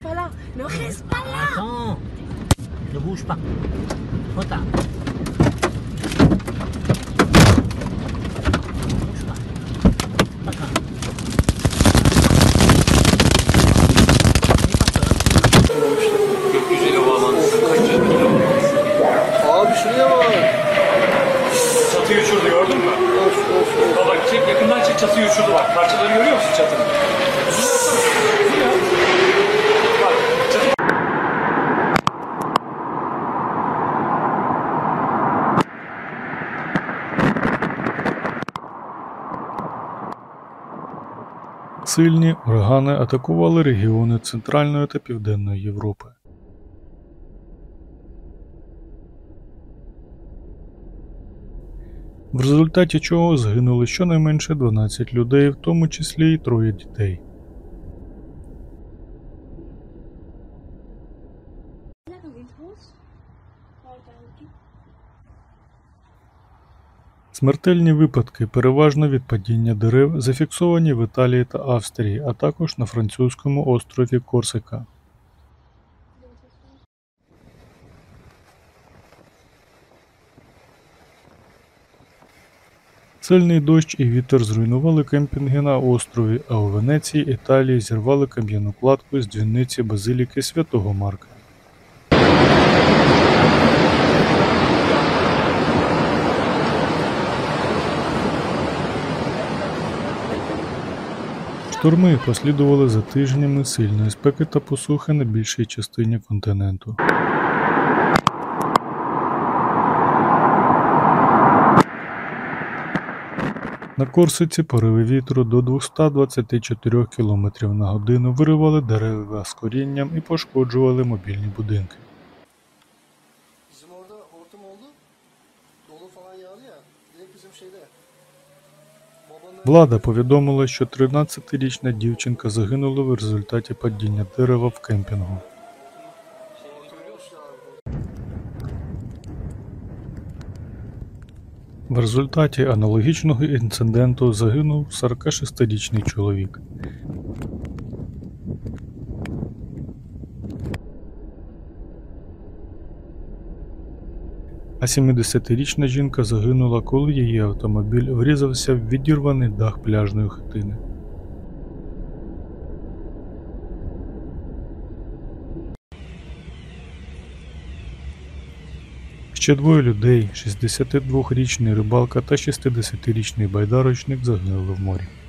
Voilà, ne reste pas là. Attends, ne bouge pas. Retard. Ne bouge pas. Pas grave. Gökyüzüyle bağlantısını kaçırdı. Abi şuraya bak. Çatıyı uçurdu, gördün mü? Baba çek, yakından çek, çatıyı uçurdu bak. Parçaları görüyor musun çatının? Bak çatı. Сильні урагани атакували регіони Центральної та Південної Європи. В результаті чого загинули щонайменше 12 людей, в тому числі й 3 дітей. Смертельні випадки переважно від падіння дерев зафіксовані в Італії та Австрії, а також на французькому острові Корсика. Сильний дощ і вітер зруйнували кемпінги на острові, а у Венеції, Італії зірвали кам'яну кладку з дзвіниці базиліки Святого Марка. Шторми послідували за тижнями сильної спеки та посухи на більшій частині континенту. На Корсиці пориви вітру до 224 км на годину виривали дерева з корінням і пошкоджували мобільні будинки. Bizim orada hortum oldu. Dolu falan yağdı ya. Direkt bizim şeyde. Babanın Влада повідомила, що 13-річна дівчинка загинула в результаті падіння дерева в кемпінгу. В результаті аналогічного інциденту загинув 46-річний чоловік. А 70-річна жінка загинула, коли її автомобіль врізався в відірваний дах пляжної хатини. Ще 2 людей, 62-річний рибалка та 60-річний байдарочник, загинули в морі.